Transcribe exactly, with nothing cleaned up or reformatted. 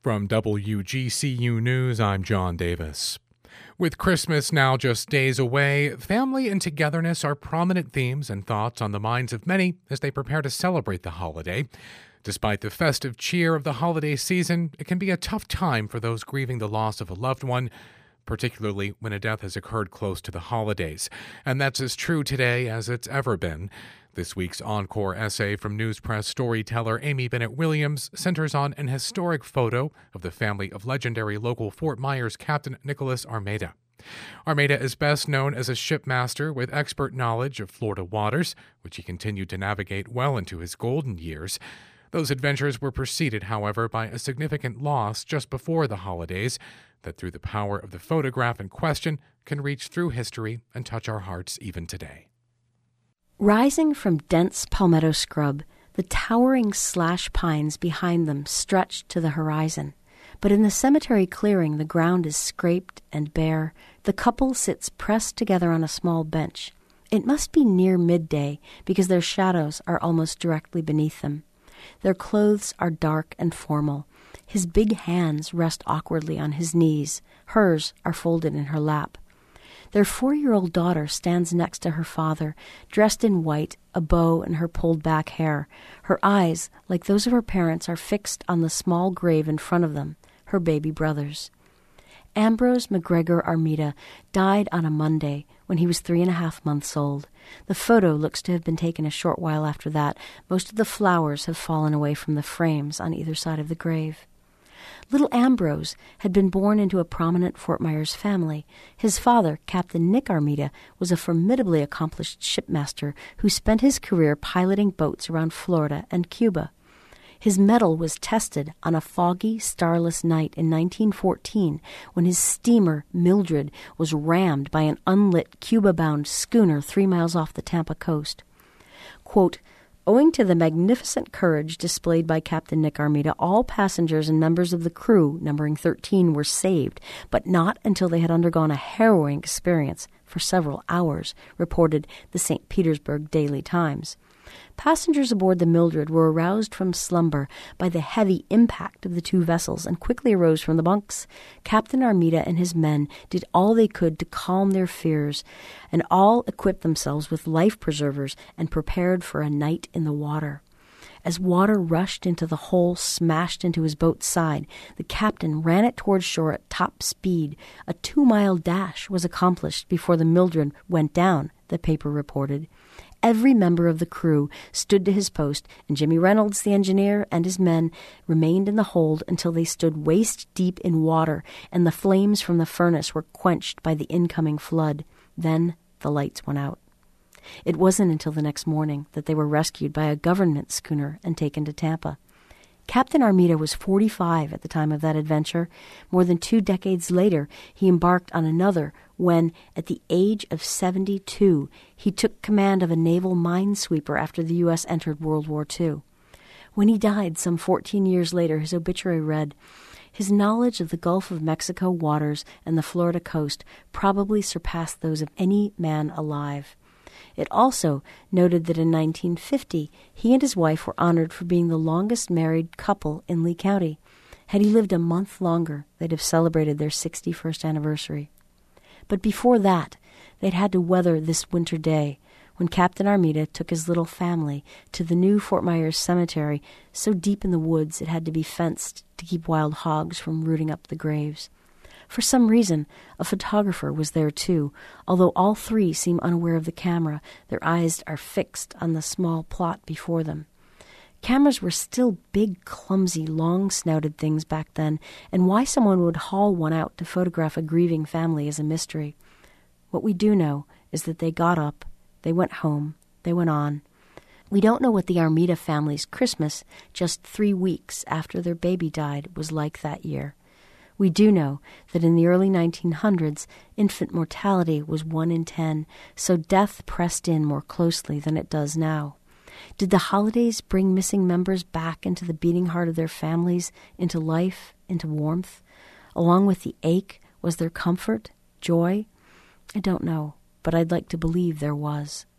From W G C U News, I'm John Davis. With Christmas now just days away, family and togetherness are prominent themes and thoughts on the minds of many as they prepare to celebrate the holiday. Despite the festive cheer of the holiday season, it can be a tough time for those grieving the loss of a loved one, particularly when a death has occurred close to the holidays. And that's as true today as it's ever been. This week's Encore essay from News Press storyteller Amy Bennett Williams centers on an historic photo of the family of legendary local Fort Myers Captain Nicholas Armada. Armada is best known as a shipmaster with expert knowledge of Florida waters, which he continued to navigate well into his golden years. Those adventures were preceded, however, by a significant loss just before the holidays that, through the power of the photograph in question, can reach through history and touch our hearts even today. Rising from dense palmetto scrub, the towering slash pines behind them stretched to the horizon. But in the cemetery clearing, the ground is scraped and bare. The couple sits pressed together on a small bench. It must be near midday because their shadows are almost directly beneath them. Their clothes are dark and formal. His big hands rest awkwardly on his knees. Hers are folded in her lap. Their four-year-old daughter stands next to her father, dressed in white, a bow in her pulled-back hair. Her eyes, like those of her parents, are fixed on the small grave in front of them, her baby brother's. Ambrose McGregor Armada died on a Monday when he was three and a half months old. The photo looks to have been taken a short while after that. Most of the flowers have fallen away from the frames on either side of the grave. Little Ambrose had been born into a prominent Fort Myers family. His father, Captain Nick Armada, was a formidably accomplished shipmaster who spent his career piloting boats around Florida and Cuba. His mettle was tested on a foggy, starless night in nineteen fourteen when his steamer, Mildred, was rammed by an unlit Cuba-bound schooner three miles off the Tampa coast. Quote, owing to the magnificent courage displayed by Captain Nick Armada, all passengers and members of the crew, numbering thirteen, were saved, but not until they had undergone a harrowing experience for several hours, reported the Saint Petersburg Daily Times. Passengers aboard the Mildred were aroused from slumber by the heavy impact of the two vessels and quickly arose from the bunks. Captain Armada and his men did all they could to calm their fears, and all equipped themselves with life preservers and prepared for a night in the water. As water rushed into the hole smashed into his boat's side, the captain ran it toward shore at top speed. A two-mile dash was accomplished before the Mildred went down, the paper reported. Every member of the crew stood to his post, and Jimmy Reynolds, the engineer, and his men remained in the hold until they stood waist-deep in water and the flames from the furnace were quenched by the incoming flood. Then the lights went out. It wasn't until the next morning that they were rescued by a government schooner and taken to Tampa. Captain Armada was forty-five at the time of that adventure. More than two decades later, he embarked on another when, at the age of seventy-two, he took command of a naval minesweeper after the U S entered World War Two. When he died some fourteen years later, his obituary read, his knowledge of the Gulf of Mexico waters and the Florida coast probably surpassed those of any man alive. It also noted that in nineteen fifty, he and his wife were honored for being the longest married couple in Lee County. Had he lived a month longer, they'd have celebrated their sixty-first anniversary. But before that, they'd had to weather this winter day when Captain Armada took his little family to the new Fort Myers Cemetery, so deep in the woods it had to be fenced to keep wild hogs from rooting up the graves. For some reason, a photographer was there too, although all three seem unaware of the camera. Their eyes are fixed on the small plot before them. Cameras were still big, clumsy, long-snouted things back then, and why someone would haul one out to photograph a grieving family is a mystery. What we do know is that they got up, they went home, they went on. We don't know what the Armada family's Christmas, just three weeks after their baby died, was like that year. We do know that in the early nineteen hundreds, infant mortality was one in ten, so death pressed in more closely than it does now. Did the holidays bring missing members back into the beating heart of their families, into life, into warmth? Along with the ache, was there comfort, joy? I don't know, but I'd like to believe there was.